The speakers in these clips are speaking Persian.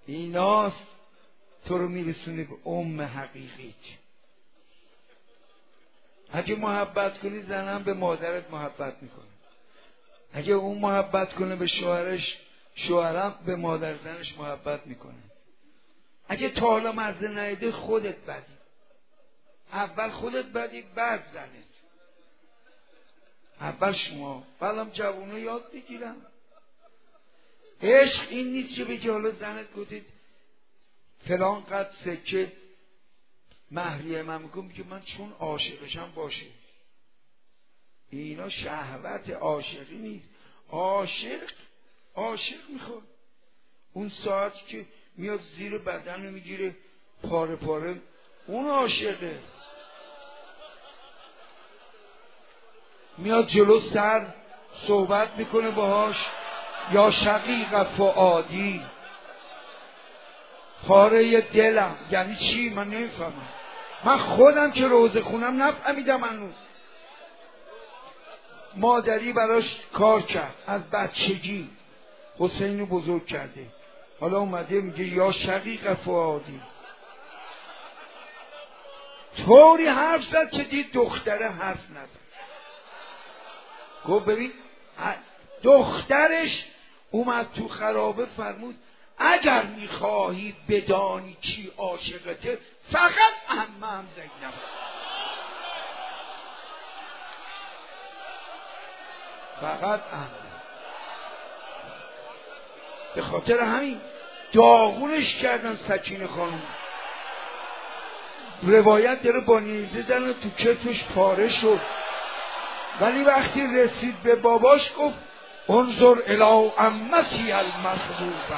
ایناست تو رو میرسونه به حقیقیت. اگه محبت کنی زنم به مادرت محبت میکنه، اگه اون محبت کنه به شوهرش، شوهرم به مادر زنش محبت میکنه. اگه تا حالا مزه نیده خودت بدی، اول خودت بدی بعد زنت، اول شما، بعدم جوونا یاد بگیرن. عشق این نیست که بگی حالا زنت گفتید فلان قد سکه مهریه من میگم، میگه من چون عاشقشم باشه. اینا شهوت، عاشقی نیست. عاشق میخواد اون ساعتی که میاد زیر بدن رو میگیره پاره پاره، اون عاشقه. میاد جلو سر صحبت میکنه باهاش، یا شقیق فؤادی، پاره دلم. یعنی چی؟ من نمیفهمم. من خودم که روزه خونم نفهمیدم هنوز. مادری براش کار کرد از بچگی، حسین رو بزرگ کرده، حالا اومده میگه یا شقیق فؤادی. طوری حرف زد که دید دختره حرف نزد. گفت ببین، دخترش اومد تو خرابه فرمود اگر میخواهی بدانی کی عاشقته فقط عمم زینب. فقط عمم. به خاطر همین داغونش کردن سکینه خانم. روایت داره با نیزه زدن تو کتفش پاره شد، ولی وقتی رسید به باباش گفت انظر الی عمتی المخزوبه.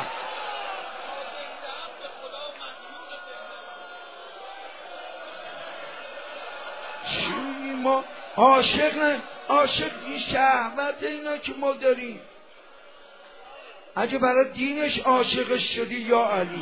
چی میگیم ما؟ عاشق این شهوت اینا که ما داریم. اگه برای دینش عاشقش شدی یا علی،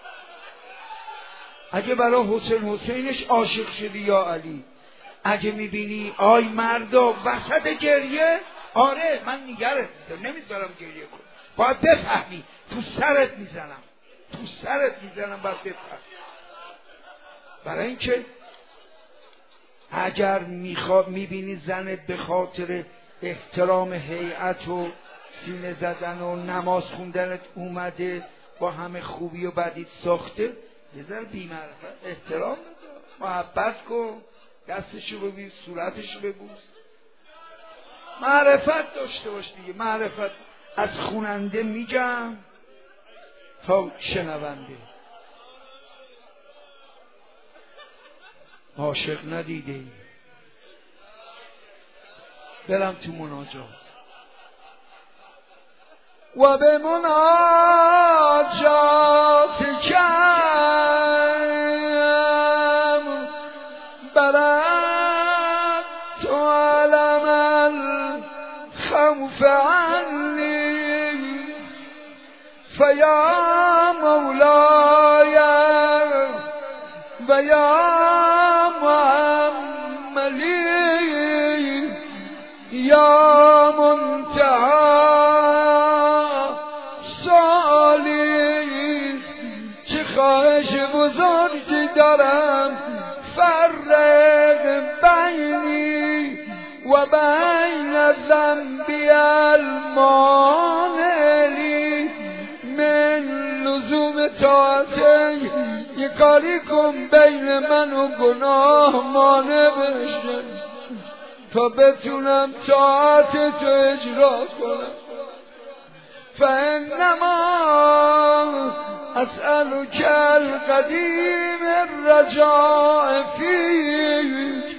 اگه برای حسینش عاشق شدی یا علی. اگه میبینی آی مردا وسط گریه، آره من نگرت میدارم، نمیذارم گریه کن، باید بفهمی تو سرت میزنم باید بفهمی. برای اینکه اگر میبینی زنت به خاطر احترام هیئت و سینه زدن و نماز خوندنت اومده با همه خوبی و بدیت ساخته، یه ذره بی‌معرفت احترام بذار، محبت کن، دستشو ببوس، صورتشو ببوس، معرفت داشته باش دیگه. معرفت از خوننده میگم تا شنونده. عاشق ندیده ای. برم تو مناجات و به مناجات کم برد تو علم الخوف عنی فیا مولای و یا معملی یا منتهی سالی. چه خواهش بزرگی دارم، فرق بینی و بین ذنبی المانلی من لزوم طاعتی. یه کاری کن بین من و گناه مانع بشه تا بتونم طاعت تو اجرا کنم. فانما اسألک القدیم الرجاء فیک.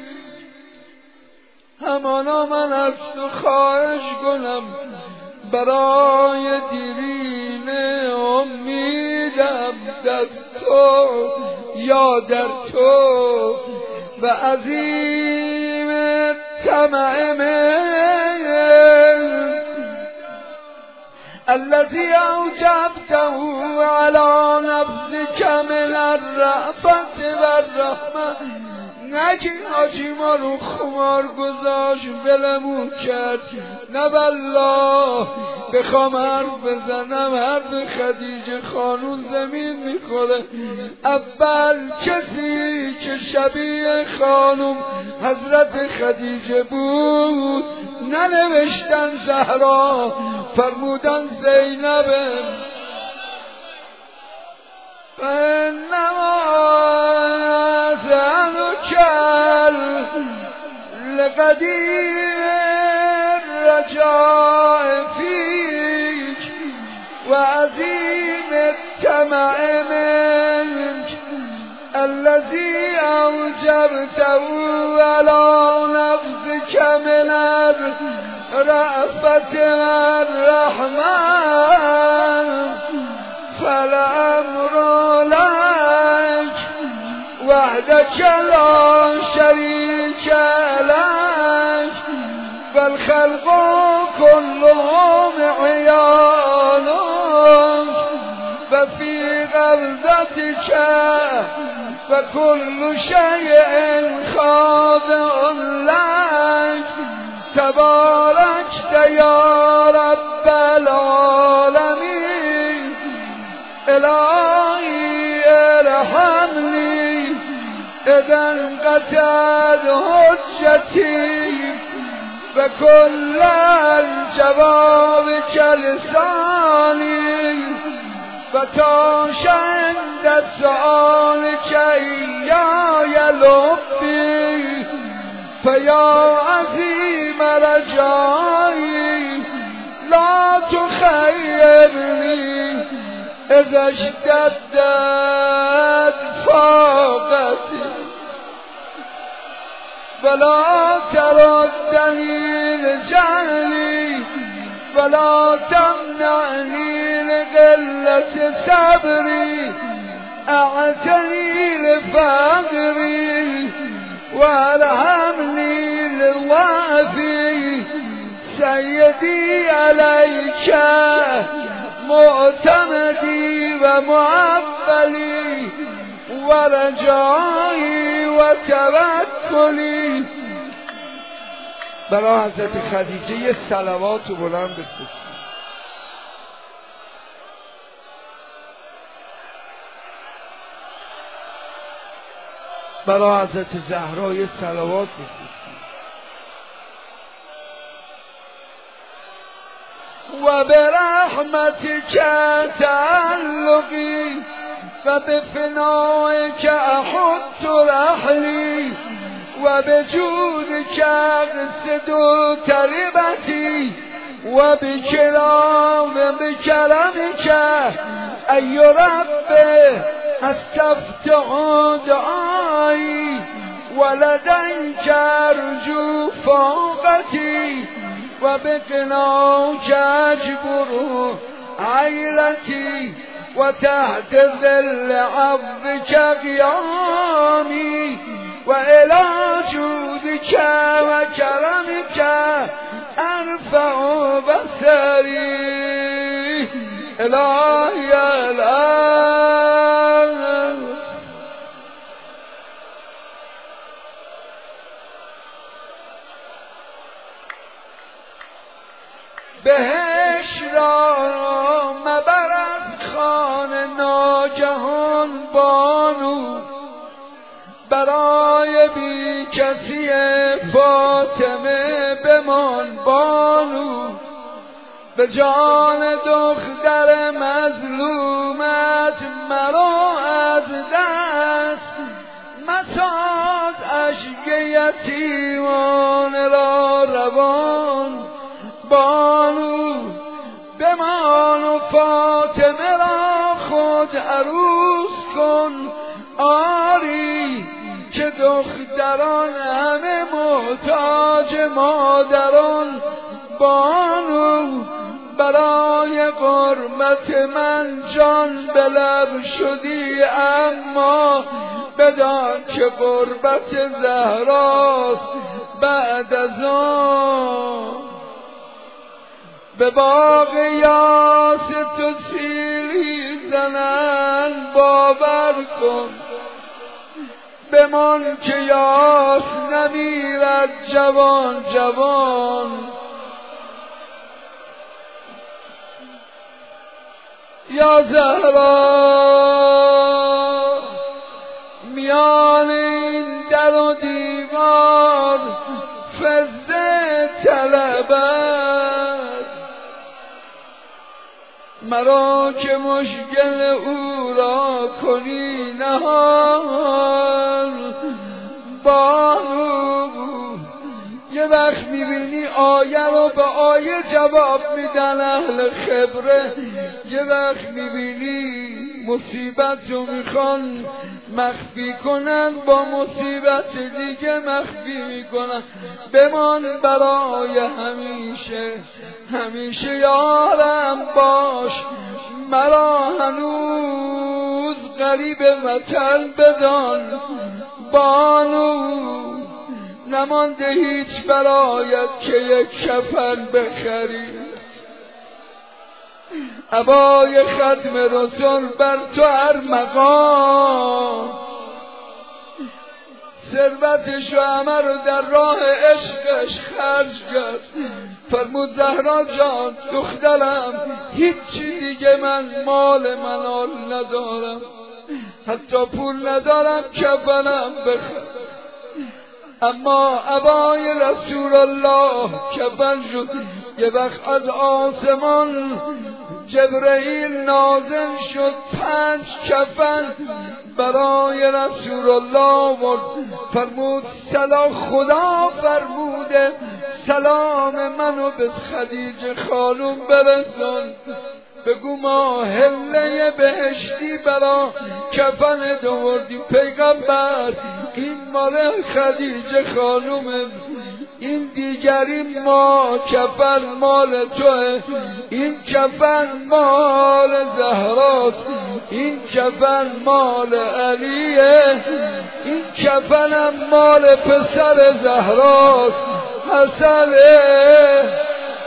همانا من از تو خواهش کنم برای دیرین امیدم دست تو یا در تو و عظیم طمع الذي اوجبته على نفسك من الرأفة والرحمة نگی حاجی ما رو خمار گذاشت ولمون کرد، نه والله بخوام حرف بزنم حرف خدیجه خانوم زمین میخوره. اول کسی که شبیه خانوم حضرت خدیجه بود ننوشتن زهرا، فرمودن زینبه. فإنما أذعنك لقديم الرجاء فيك وعظيم الطمع منك الذي أوجبته على نفسك من الرأفة والرحمن. فالأمر لك وحدك لا شريك لك فالخلق كلهم عيالك ففي غرزتك فكل شيء خاضع لك. تباركت يا رب العالمين. إلهي ارحمني إذا انقطعت حجتي فكل الجواب كلساني فتاش عند السؤال إياي لبي فيا عظيم رجائي لا تخيرني إذا اشتدت فاقتي ولا تردني لجهلي ولا تمنعني لقلة صبري أعتني لفقري وارحمني للوافي. سيدي عليك معتمدي ومعبلي ورجائي وتوكلي. برای حضرت خدیجه یه صلوات و بلند بفرستید. برای حضرت زهرا یه صلوات بفرستید. و برحمتك تعلقي فبفنائك أحط رحلي وبجودك أقصد تربتي وبكرمك أي رب أستفتح دعائي ولديك أرجو فوقتي وبقناك أجبر عيلتي وتحت ظل عفوك قيامي وإلى جودك وكرمك أرفع بصري. إلهي الآن بهش را مبر از خان ناگهان بانو برای بی کسی فاطمه بمان بانو به جان دختر مظلومت مرا از دست مساز اشک یتیمان را روان بانو بمان و فاطمه را خود عروس کن آری که دختران همه محتاج مادران بانو برای قربت من جان به لب شدی اما بدان که قربت زهراست بعد از آن به باغ یاس تو سیلی زنن باور کن بمان که یاس نمیرد جوان جوان. یا زهرا میان این در و دیوار فزه طلبد، مرا که مشکل او را کنی نهان. بانو یه وقت میبینی آیه رو به آیه جواب میدن اهل خبره، یه وقت میبینی مصیبت رو میخوان مخفی کنن با مصیبت دیگه مخفی میکنن. بمان برای همیشه، همیشه یارم باش، مرا هنوز غریب وطن بدان. بانو نمانده هیچ برایت که یک کفن بخری، عبای ختم رسول بر تو هر مقام، ثروتش و همه رو در راه عشقش خرج کرد. فرمود زهرا جان دخترم هیچی دیگه من مال منال ندارم، حتی پول ندارم کفنم بخرم، اما عبای رسول الله کفن شد. یه وقت از آسمان جبرئیل نازل شد 5 کفن برای رسول الله و فرمود خدا فرموده سلام منو به خدیجه خانم برسون، بگو ما هله بهشتی برا کفن دوردیم. پیغمبر این مال خدیجه خانومه، این دیگری ما کفن مال توه، این کفن مال زهراست، این کفن مال علیه، این کفنم مال پسر زهراست حسنه.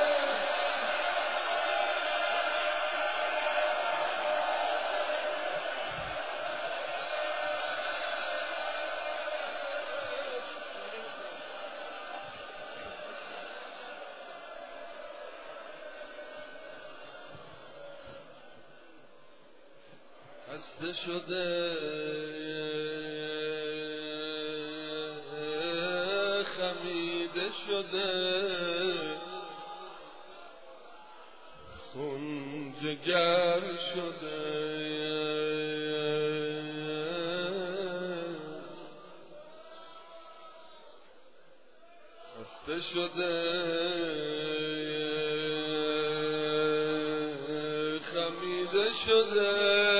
خسته شده خمیده شده خون جگر شده، خسته شده خمیده شده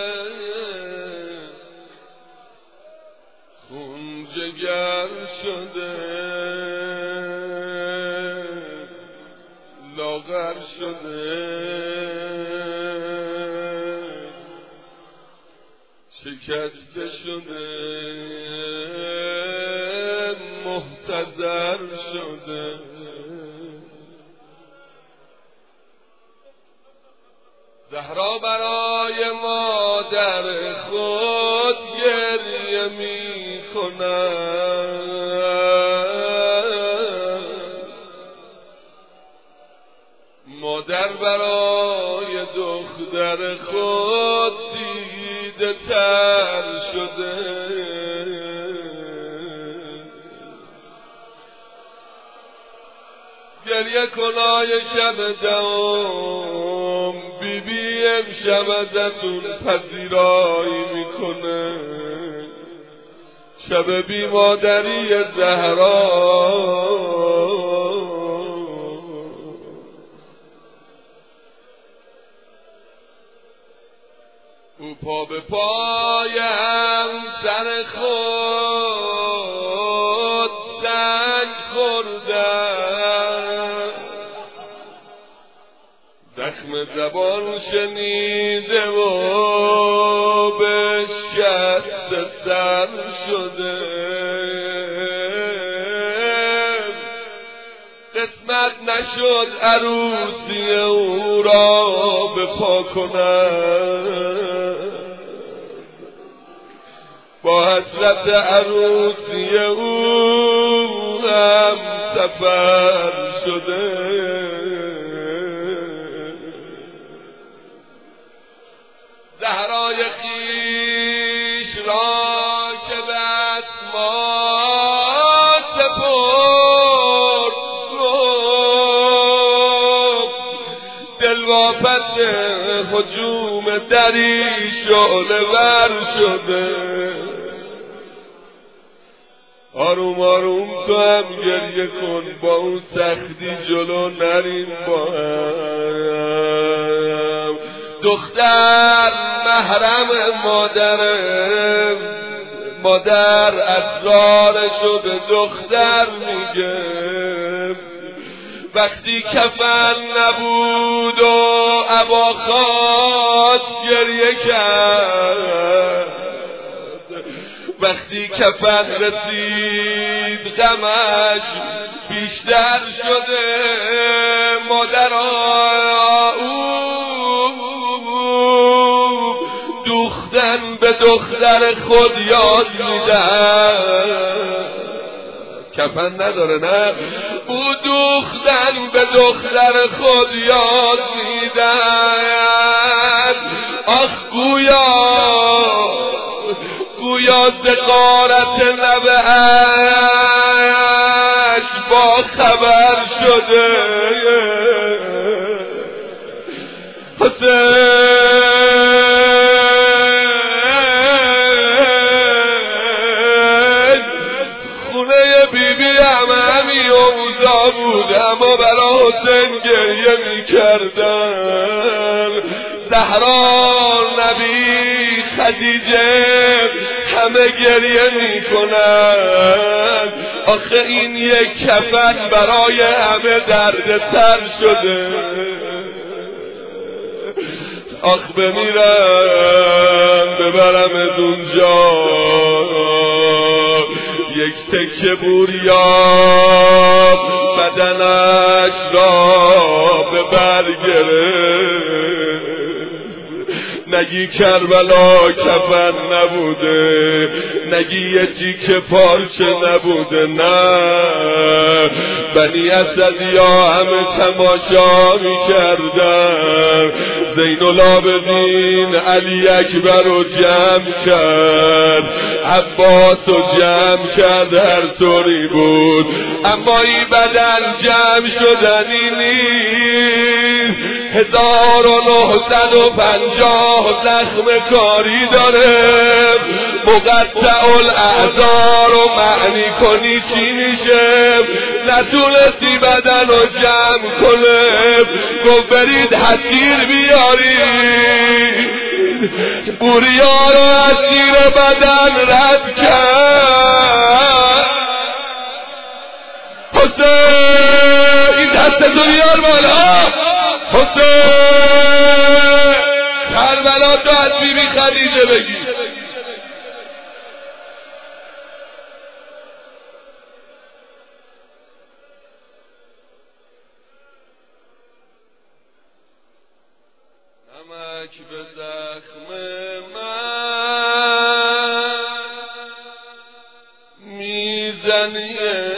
خون جگر شده، لاغر شده، شکسته شده، محتضر شده. زهرا برای مادر خود گریه می کند، مادر برای دختر خود دیده تر شده. گریه کنای شب دوم بی بی امشب ازتون پذیرایی میکنه، شب بی مادری زهرا. او پا به پایم سر خود سنگ خوردم، زخم زبان شنیده و به شست سر شده. قسمت نشد عروسی او را به پا کنم، با حسرت عروسی او هم سفر شده. زهرای خویش را که دستمال سپرد گفت دل واپس هجوم دری شعله ور شده. آروم آروم تو هم گریه کن، با اون سختی جلو نریم با هم. دختر محرم مادر اسرارشو به دختر میگه. وقتی کفن نبود و عبا خواست گریه کرد، وقتی کفن رسید غمش بیشتر شده. مادرها دوختن به دختر خود یاد میدن. کفن نداره نه، او دوختن به دختر خود یاد میدن. آخ گویا زقارت نبهش با خبر شده. حسین خونه بیبی همه اوضاع بود، اما برا حسین گریه می کردن. زهرا، نبی، خدیجه همه گریه می کنن. آخه این یک کفن برای همه درد تر شده. آخ بمیرم ببرم از اونجا، یک تکه بوریاب بدنش را به بر گرفت. نگی کربلا کفن نبوده، نگی یه تیکه پارچه نبوده، نه بنی اسدیا همه تماشا میکردن. زین العابدین علی اکبر رو جمع کرد، عباس رو جمع کرد، هر طوری بود، اما این بدن جمع شدنی نیست. 1950 زخم کاری داره، مقطع الاعضا رو معنی کنی چی میشه؟ نتونستی بدن رو جمع کنه، گفت برید حسیر بیارید. بوریا رو از زیر بدن رد کرد. حسین این دستتو بیار بالا. حسین کربلا تو از بیبی خدیجه بگی. نمک به زخم من میزنی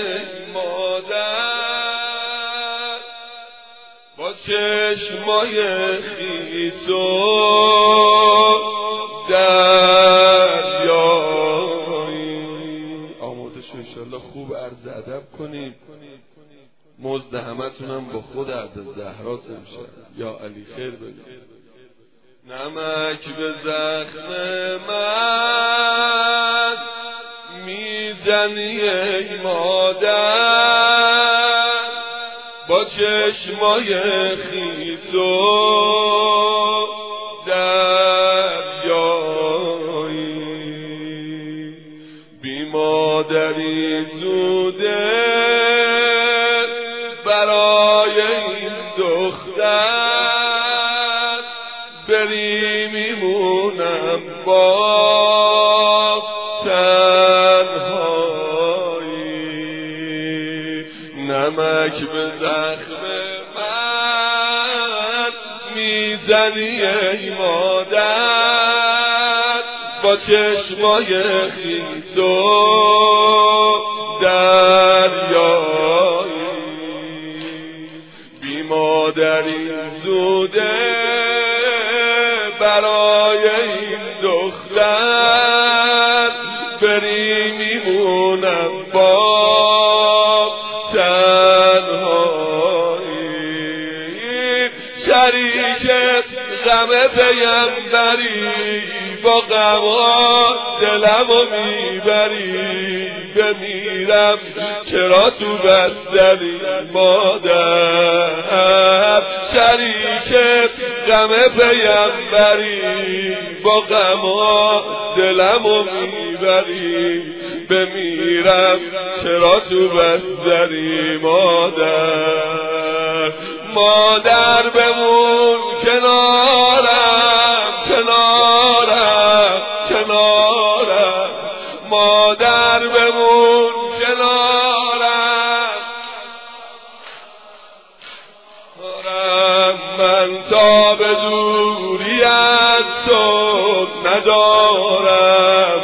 مادر، با چشمای خیس و دریایی. آماده شو انشالله خوب عرض ادب کنید. مزد همتونم با خود از زهرا سمشه. یا علی خیر بگید. نمک به زخم من میزنی ای مادر، با چشمای خیس و دریایی. بی مادری زوده برای این دختر، بری میمونم با تنهایی. نمک به زخم من میزنی ای مادر، با با چشمای خیس و دریایی بی مادری زوده برای این دختر بری میمونم با تنهایی شریک غم پیمبری با غما دلمو میبری بمیرم چرا تو بستری مادر شریک غم پیمبری با غما دلمو میبری بمیرم چرا تو بستری مادر مادر بمون کنارم کنارم کنارم مادر بمون کنارم من تا به دوری از تو ندارم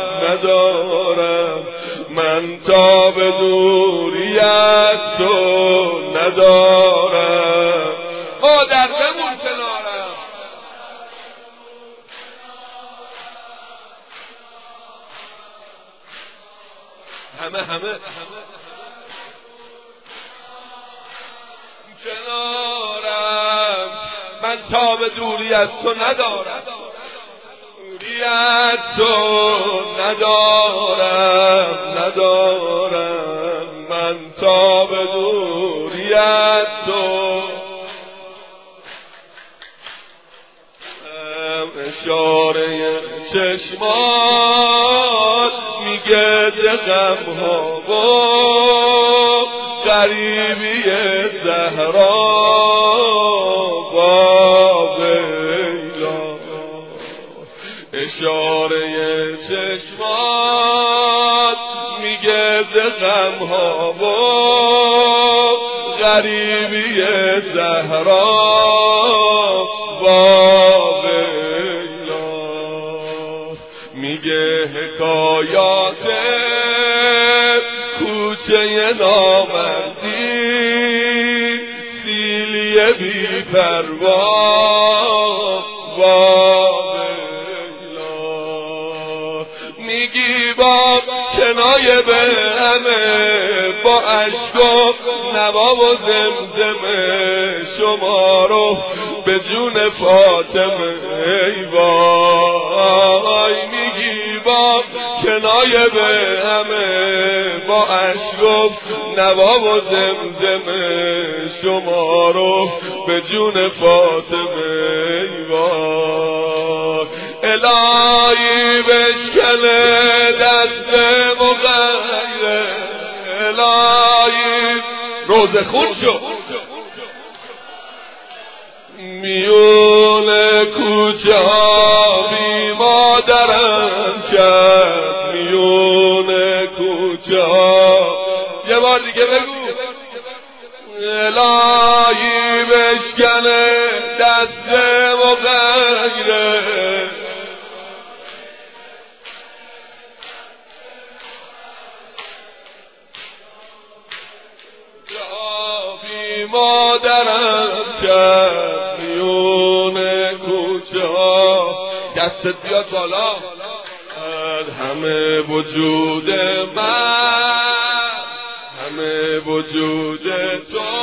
من تا به دوری از تو ندارم مادر بمون کنارم همه کنارم من تا به دوری از تو ندارم دوری از تو ندارم من تا به دوری از تو اشاره چشمات میگه غمها و غریبی زهرا با ویلا اشاره چشمات میگه غمها و غریبی زهرا با ویلا میگه حکایات کوچه نامردی سیلی بی پروا با ویلا میگی با کنایه به همه با عشق و نوا و زمزمه شما رو به جون فاطمه ای وای میگی با کنایه به همه با عشق و نوا و زمزمه شما رو به جون فاطمه ای وای الهی بشکنه دست مغیره الهی روز خون شو میون کوچه ها بی مادرم کرد میون کوچه ها یه بار دیگه بگو الهی بشکنه دست مغیره مادرم کرد میون کوچه ها دستت بیاد بالا همه وجود من همه وجود تو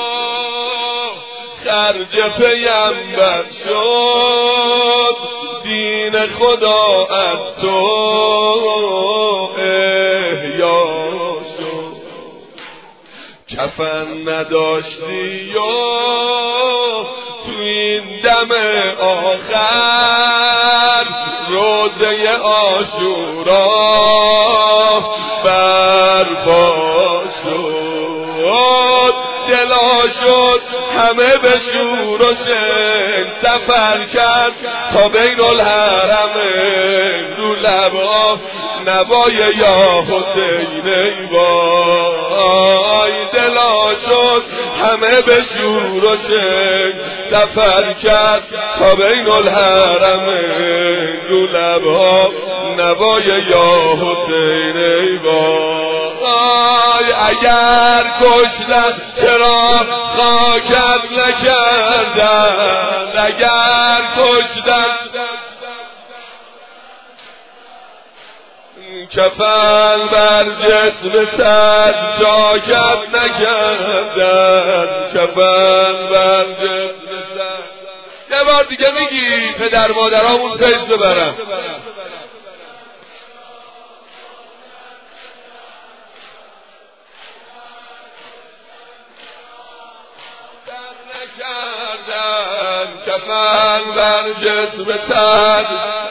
خرج پیمبر شد دین خدا از تو احیا شد کفن نداشتی و تو این دم آخر روزه عاشورا برپا شد دلا شد همه به شور و شن سفر کرد تا بین الحرمین رو لبا نوای یا حسین ای وای دلا شد همه به شور و شن سفر کرد تا بین الحرمین رو لبا نوای یا حسین ای وای اگر کشتن چرا خاکت نکردن اگر کشتن کفن بر جسم صد جاکت نکردن کفن بر جسم صد یه بار دیگه میگی پدر مادرامون فیض ببرن نکردن کفن بر جسم صد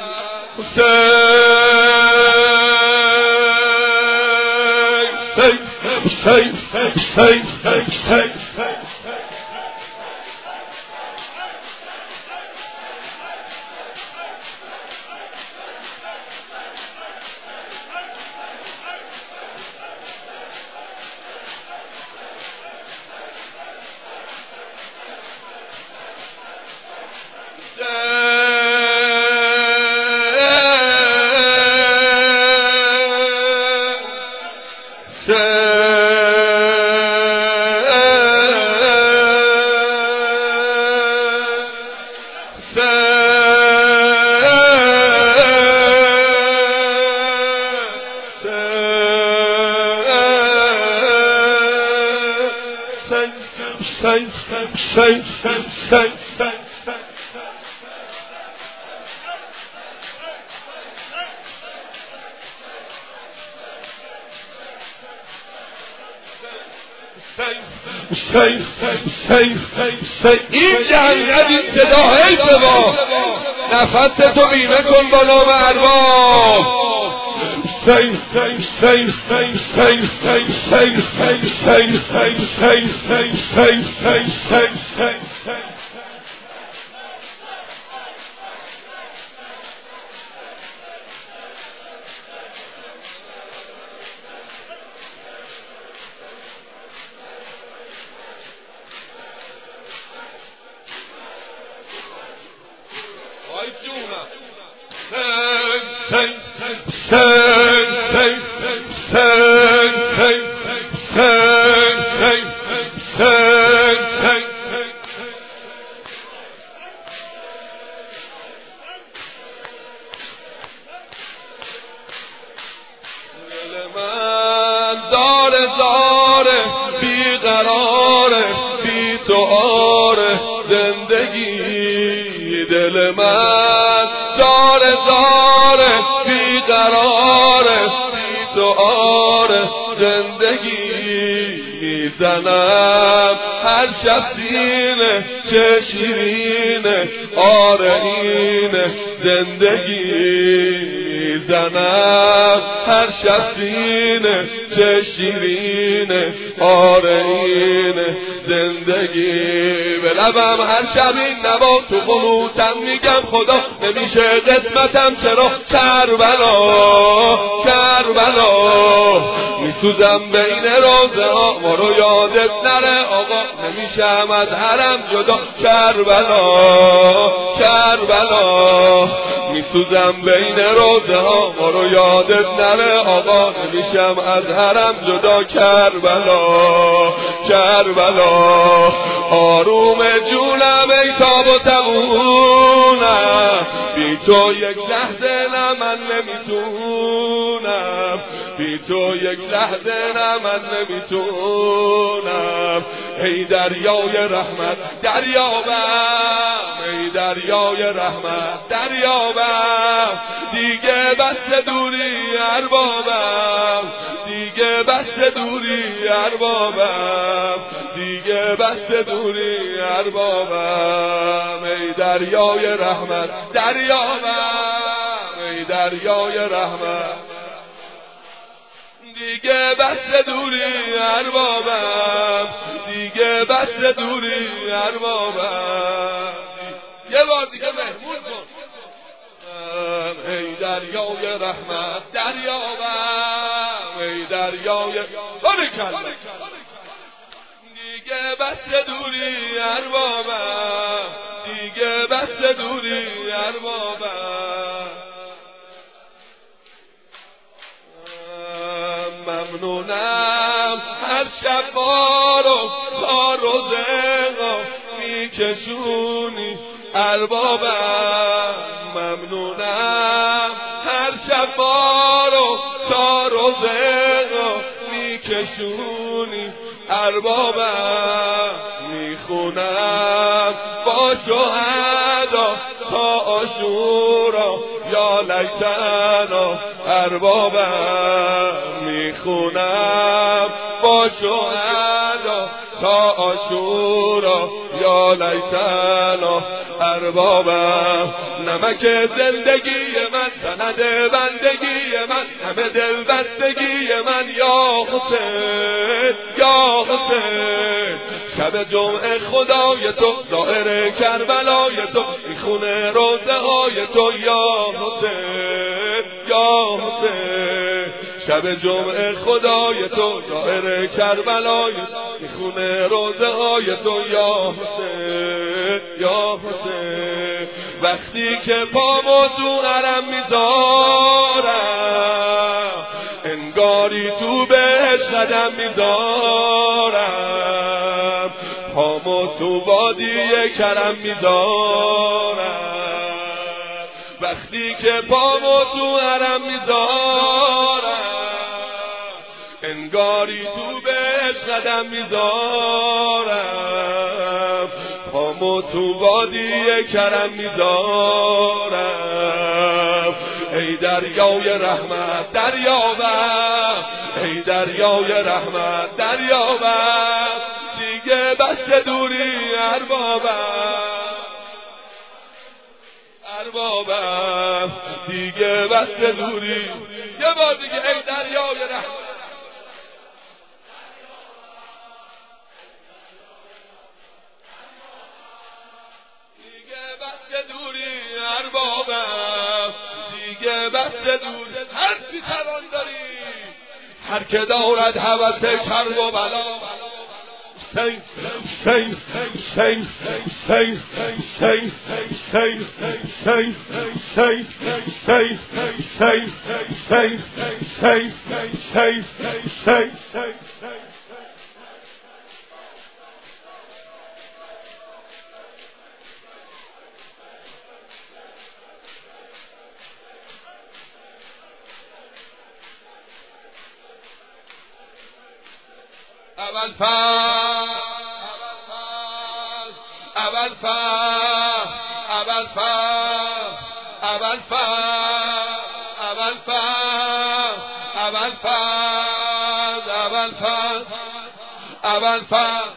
این جنگت این صدا حیفه با نفس تو بیمه کن با نام ارباب دل من داره داره بیقراره بی تو آره زندگی میزنم هر شب سینه چه شیرینه آره اینه زندگی میزنم هر شب سینه چه شیرینه آره اینه زندگی به لبم هر شب این نوا تو قنوتم میگم خدا نمیشه قسمتم چرا کربلا کربلا میسوزم بین روزه ها ما رو یادت نره آقا نمیشم از حرم جدا کربلا کربلا میسوزم بین روزه ها ما رو یادت نره آقا نمیشم از حرم جدا کربلا کربلا آروم جونم ای تاب و تبونم بی تو یک لحظه نه من نمیتونم بی تو یک لحظه نه من نمیتونم ای دریای رحمت دریابم ای دریای رحمت دریابم دیگه بس دوری اربابم دیگه بس دوری اربابم دیگه بس دوری اربابم ای دریای رحمت دریابم ای دریای رحمت دیگه بس دوری اربابم دیگه بس دوری اربابم یه بار دیگه مهمون کن ای دریای رحمت دریابم ای دریای بارکالله دیگه بس دوری اربابم دیگه بس دوری اربابم ممنونم هر شب بارو تا روزگا میکشونی اربابم ممنونم هر شب بارو تا روزگا میکشونی اربابم میخونم با شهدا تا عاشورا یا لیتنا اربابم میخونم با شهدا تا عاشورا یا لیتنا اربابم نمک زندگی من سند بندگی من همه دل بستگی من یا حسین یا حسین شب جمعه خدای تو ظاهر کربلای تو میخونه روزه های تو یا حسین یا حسین شب جمعه خدای تو ظاهر کربلای میخونه روزه های تو یا حسین یا حسین وقتی که پامو تو حرم میذارم انگاری تو بهش قدم میذارم پامو تو وادی کرم میذارم وقتی که پامو تو حرم میذارم انگاری تو بهش قدم میذارم پامو تو وادی کرم میذارم ای دریای رحمت دریابم ای دریای رحمت دریابم دیگه بس دوری اربابم دیگه بس دوری یه بار دیگه ای دریای رحمت دوری اربابم دیگه بس دوری هر چی توان داری هر که دارد هوس کرب و بلا حسین حسین حسین حسین حسین حسین حسین حسین حسین حسین حسین حسین حسین اول فاز